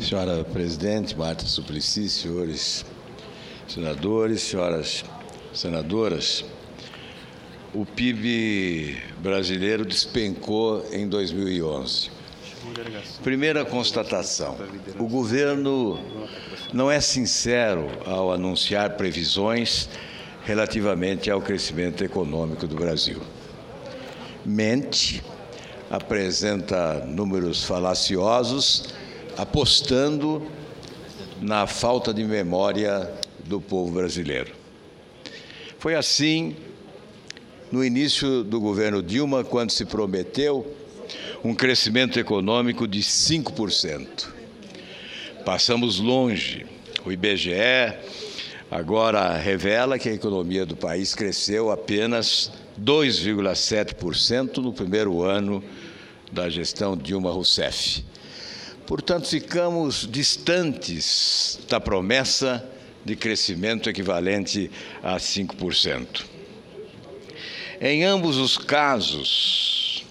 Senhora Presidente, Marta Suplicy, senhores senadores, senhoras senadoras, o PIB brasileiro despencou em 2011. Primeira constatação: o governo não é sincero ao anunciar previsões relativamente ao crescimento econômico do Brasil. Mente, apresenta números falaciosos, apostando na falta de memória do povo brasileiro. Foi assim no início do governo Dilma, quando se prometeu um crescimento econômico de 5%. Passamos longe. O IBGE agora revela que a economia do país cresceu apenas 2,7% no primeiro ano da gestão Dilma Rousseff. Portanto, ficamos distantes da promessa de crescimento equivalente a 5%. Em ambos os casos,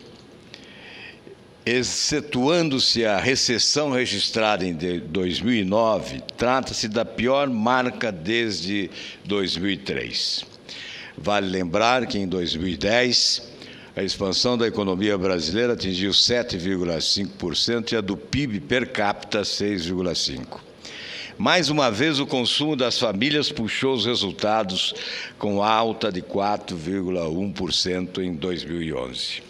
excetuando-se a recessão registrada em 2009, trata-se da pior marca desde 2003. Vale lembrar que em 2010, a expansão da economia brasileira atingiu 7,5% e a do PIB per capita 6,5%. Mais uma vez, o consumo das famílias puxou os resultados com alta de 4,1% em 2011.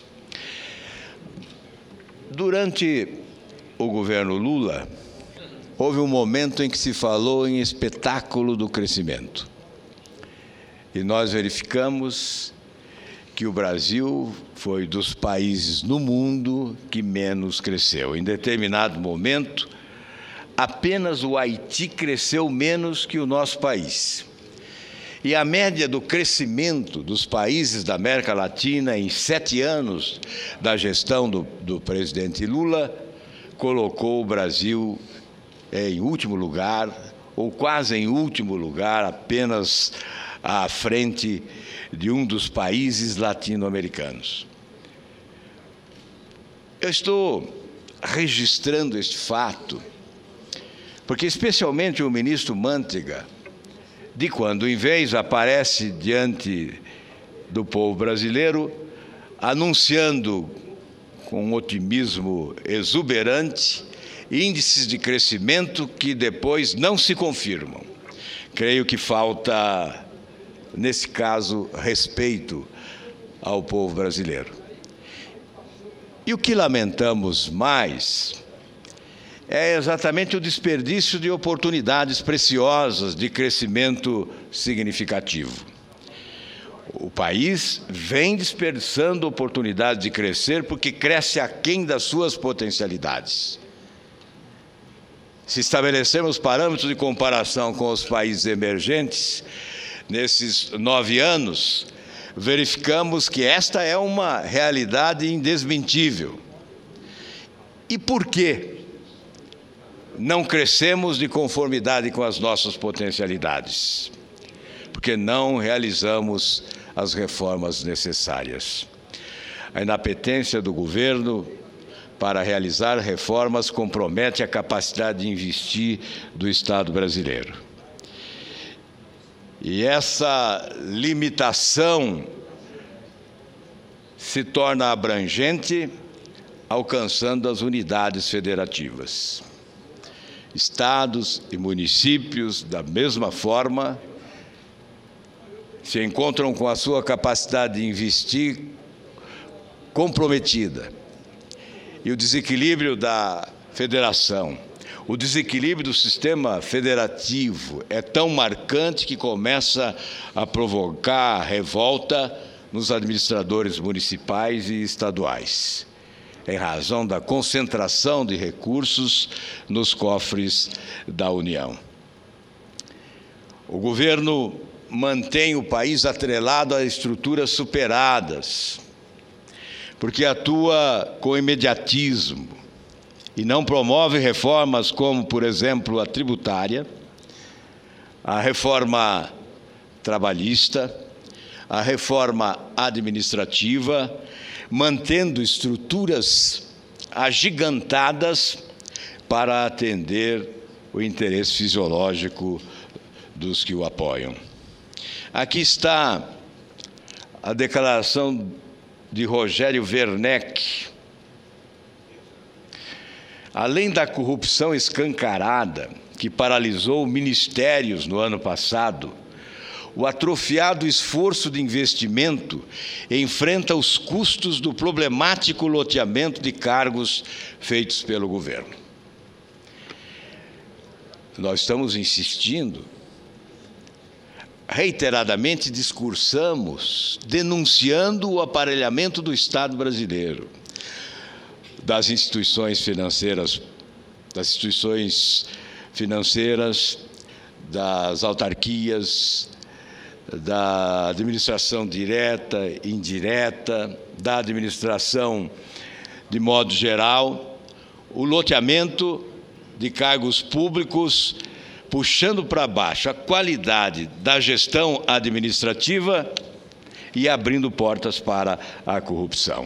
Durante o governo Lula, houve um momento em que se falou em espetáculo do crescimento. E nós verificamos que o Brasil foi dos países no mundo que menos cresceu. Em determinado momento, apenas o Haiti cresceu menos que o nosso país. E a média do crescimento dos países da América Latina em 7 anos da gestão do presidente Lula colocou o Brasil em último lugar, ou quase em último lugar, apenas à frente de um dos países latino-americanos. Eu estou registrando este fato porque, especialmente, o ministro Mantega, de quando em vez, aparece diante do povo brasileiro, anunciando com um otimismo exuberante índices de crescimento que depois não se confirmam. Creio que falta, nesse caso, respeito ao povo brasileiro. E o que lamentamos mais é exatamente o desperdício de oportunidades preciosas de crescimento significativo. O país vem desperdiçando oportunidades de crescer porque cresce aquém das suas potencialidades. Se estabelecermos parâmetros de comparação com os países emergentes, nesses 9 anos, verificamos que esta é uma realidade indesmentível. E por quê? Não crescemos de conformidade com as nossas potencialidades, porque não realizamos as reformas necessárias. A inapetência do governo para realizar reformas compromete a capacidade de investir do Estado brasileiro. E essa limitação se torna abrangente, alcançando as unidades federativas. Estados e municípios, da mesma forma, se encontram com a sua capacidade de investir comprometida. E o desequilíbrio da federação, o desequilíbrio do sistema federativo é tão marcante que começa a provocar revolta nos administradores municipais e estaduais, em razão da concentração de recursos nos cofres da União. O governo mantém o país atrelado a estruturas superadas, porque atua com imediatismo e não promove reformas como, por exemplo, a tributária, a reforma trabalhista, a reforma administrativa, mantendo estruturas agigantadas para atender o interesse fisiológico dos que o apoiam. Aqui está a declaração de Rogério Werneck. Além da corrupção escancarada que paralisou ministérios no ano passado, o atrofiado esforço de investimento enfrenta os custos do problemático loteamento de cargos feitos pelo governo. Nós estamos insistindo, reiteradamente discursamos, denunciando o aparelhamento do Estado brasileiro, das instituições financeiras, das autarquias, da administração direta, indireta, da administração de modo geral, o loteamento de cargos públicos, puxando para baixo a qualidade da gestão administrativa e abrindo portas para a corrupção.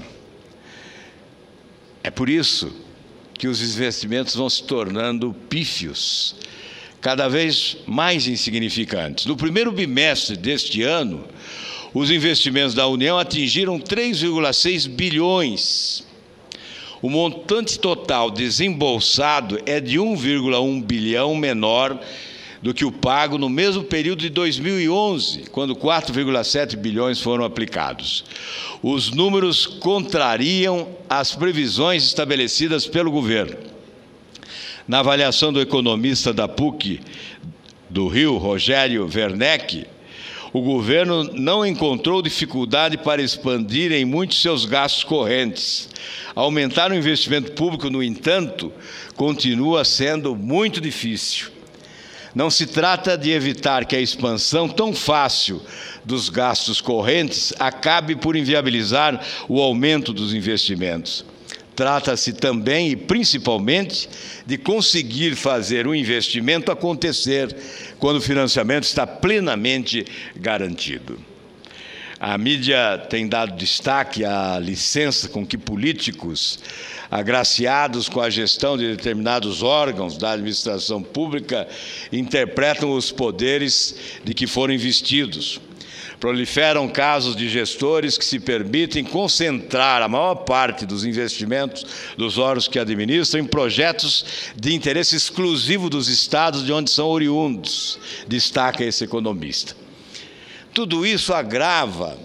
É por isso que os investimentos vão se tornando pífios, cada vez mais insignificantes. No primeiro bimestre deste ano, os investimentos da União atingiram 3,6 bilhões. O montante total desembolsado é de 1,1 bilhão menor do que o pago no mesmo período de 2011, quando 4,7 bilhões foram aplicados. Os números contrariam as previsões estabelecidas pelo governo. Na avaliação do economista da PUC do Rio, Rogério Werneck, o governo não encontrou dificuldade para expandir em muito seus gastos correntes. Aumentar o investimento público, no entanto, continua sendo muito difícil. Não se trata de evitar que a expansão tão fácil dos gastos correntes acabe por inviabilizar o aumento dos investimentos. Trata-se também e principalmente de conseguir fazer o investimento acontecer quando o financiamento está plenamente garantido. A mídia tem dado destaque à licença com que políticos, agraciados com a gestão de determinados órgãos da administração pública, interpretam os poderes de que foram investidos. Proliferam casos de gestores que se permitem concentrar a maior parte dos investimentos dos órgãos que administram em projetos de interesse exclusivo dos estados de onde são oriundos, destaca esse economista. Tudo isso agrava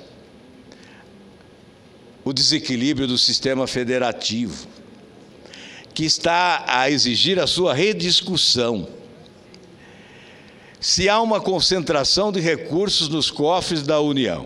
o desequilíbrio do sistema federativo, que está a exigir a sua rediscussão. Se há uma concentração de recursos nos cofres da União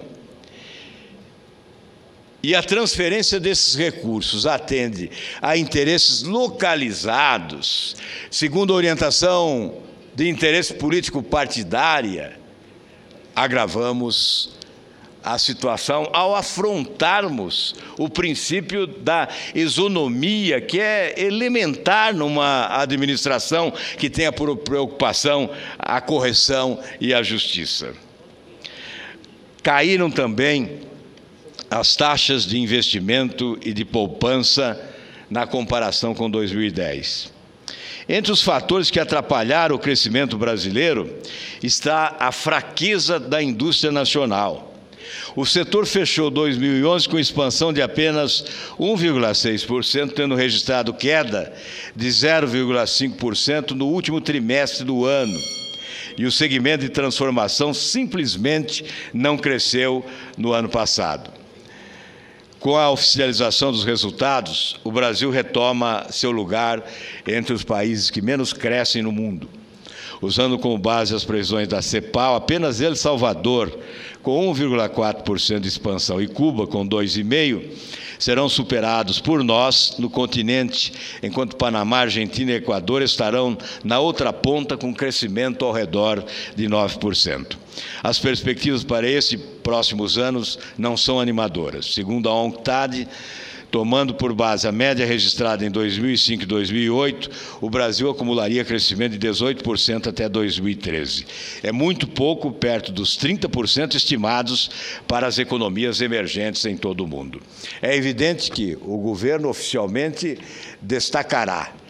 e a transferência desses recursos atende a interesses localizados, segundo a orientação de interesse político partidária, agravamos a situação ao afrontarmos o princípio da isonomia, que é elementar numa administração que tenha por preocupação a correção e a justiça. Caíram também as taxas de investimento e de poupança na comparação com 2010. Entre os fatores que atrapalharam o crescimento brasileiro está a fraqueza da indústria nacional. O setor fechou 2011 com expansão de apenas 1,6%, tendo registrado queda de 0,5% no último trimestre do ano. E o segmento de transformação simplesmente não cresceu no ano passado. Com a oficialização dos resultados, o Brasil retoma seu lugar entre os países que menos crescem no mundo. Usando como base as previsões da CEPAL, apenas El Salvador, com 1,4% de expansão, e Cuba, com 2,5%, serão superados por nós no continente, enquanto Panamá, Argentina e Equador estarão na outra ponta com crescimento ao redor de 9%. As perspectivas para esses próximos anos não são animadoras. Segundo a UNCTAD, tomando por base a média registrada em 2005 e 2008, o Brasil acumularia crescimento de 18% até 2013. É muito pouco, perto dos 30% estimados para as economias emergentes em todo o mundo. É evidente que o governo oficialmente destacará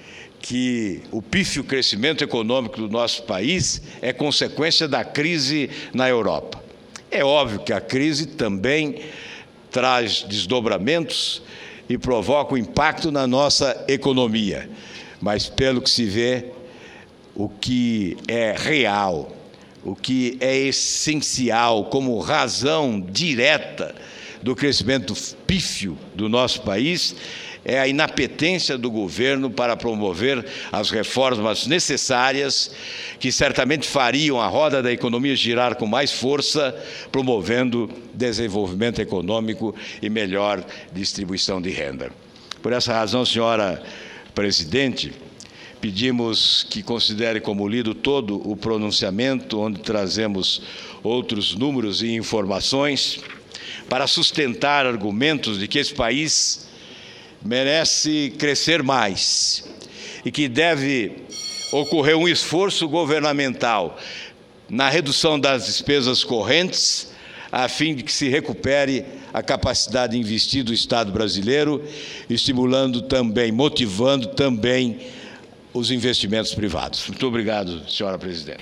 que o pífio crescimento econômico do nosso país é consequência da crise na Europa. É óbvio que a crise também traz desdobramentos e provoca um impacto na nossa economia, mas, pelo que se vê, o que é real, o que é essencial como razão direta do crescimento pífio do nosso país é a inapetência do governo para promover as reformas necessárias que certamente fariam a roda da economia girar com mais força, promovendo desenvolvimento econômico e melhor distribuição de renda. Por essa razão, senhora presidente, pedimos que considere como lido todo o pronunciamento, onde trazemos outros números e informações para sustentar argumentos de que esse país merece crescer mais e que deve ocorrer um esforço governamental na redução das despesas correntes, a fim de que se recupere a capacidade de investir do Estado brasileiro, estimulando também, motivando também os investimentos privados. Muito obrigado, senhora presidente.